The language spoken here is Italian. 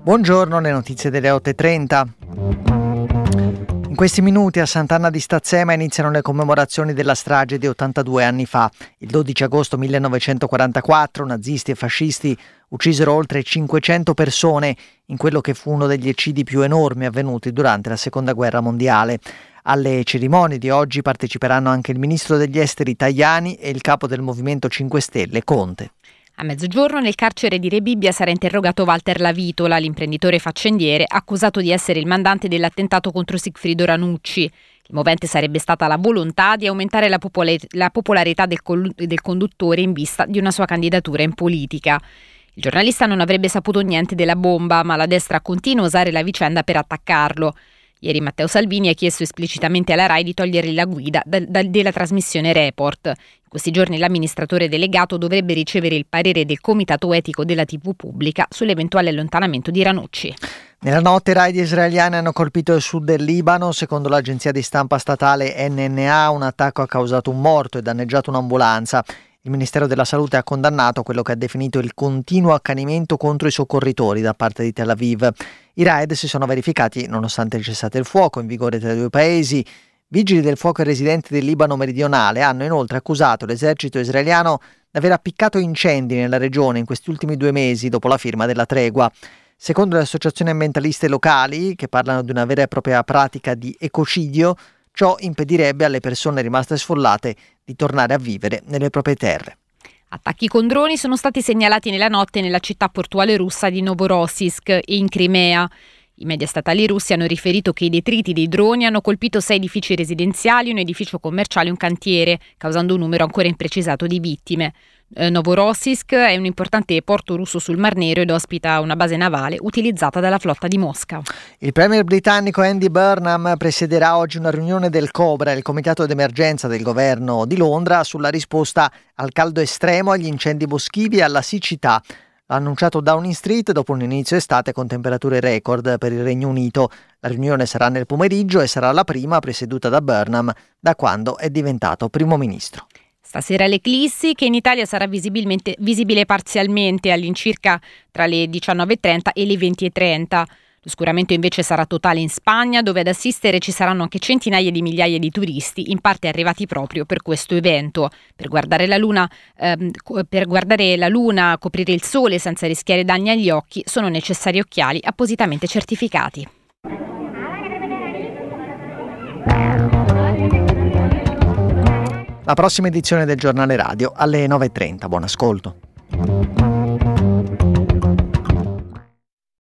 Buongiorno, le notizie delle 8:30. In questi minuti a Sant'Anna di Stazzema iniziano le commemorazioni della strage di 82 anni fa. Il 12 agosto 1944 nazisti e fascisti uccisero oltre 500 persone in quello che fu uno degli eccidi più enormi avvenuti durante la Seconda Guerra Mondiale. Alle cerimonie di oggi parteciperanno anche il ministro degli esteri Tajani e il capo del Movimento 5 Stelle Conte. A mezzogiorno nel carcere di Rebibbia sarà interrogato Walter Lavitola, l'imprenditore faccendiere accusato di essere il mandante dell'attentato contro Sigfrido Ranucci. Il movente sarebbe stata la volontà di aumentare la popolarità del conduttore in vista di una sua candidatura in politica. Il giornalista non avrebbe saputo niente della bomba, ma la destra continua a usare la vicenda per attaccarlo. Ieri Matteo Salvini ha chiesto esplicitamente alla RAI di togliergli la guida della trasmissione Report. In questi giorni l'amministratore delegato dovrebbe ricevere il parere del Comitato Etico della TV pubblica sull'eventuale allontanamento di Ranucci. Nella notte i raid israeliani hanno colpito il sud del Libano. Secondo l'agenzia di stampa statale NNA, un attacco ha causato un morto e danneggiato un'ambulanza. Il Ministero della Salute ha condannato quello che ha definito il continuo accanimento contro i soccorritori da parte di Tel Aviv. I raid si sono verificati nonostante il cessate il fuoco in vigore tra i due paesi. Vigili del fuoco e residenti del Libano meridionale hanno inoltre accusato l'esercito israeliano di aver appiccato incendi nella regione in questi ultimi 2 mesi dopo la firma della tregua. Secondo le associazioni ambientaliste locali, che parlano di una vera e propria pratica di ecocidio, ciò impedirebbe alle persone rimaste sfollate di tornare a vivere nelle proprie terre. Attacchi con droni sono stati segnalati nella notte nella città portuale russa di Novorossiysk e in Crimea. I media statali russi hanno riferito che i detriti dei droni hanno colpito 6 edifici residenziali, un edificio commerciale e un cantiere, causando un numero ancora imprecisato di vittime. Novorossiysk è un importante porto russo sul Mar Nero ed ospita una base navale utilizzata dalla flotta di Mosca. Il premier britannico Andy Burnham presiederà oggi una riunione del COBRA, il comitato d'emergenza del governo di Londra, sulla risposta al caldo estremo, agli incendi boschivi e alla siccità. L'ha annunciato Downing Street dopo un inizio estate con temperature record per il Regno Unito. La riunione sarà nel pomeriggio e sarà la prima presieduta da Burnham da quando è diventato primo ministro. Stasera l'eclissi, che in Italia sarà visibile parzialmente all'incirca tra le 19:30 e le 20:30. L'oscuramento invece sarà totale in Spagna, dove ad assistere ci saranno anche centinaia di migliaia di turisti, in parte arrivati proprio per questo evento. Per guardare la luna, coprire il sole senza rischiare danni agli occhi, sono necessari occhiali appositamente certificati. La prossima edizione del giornale radio alle 9:30. Buon ascolto.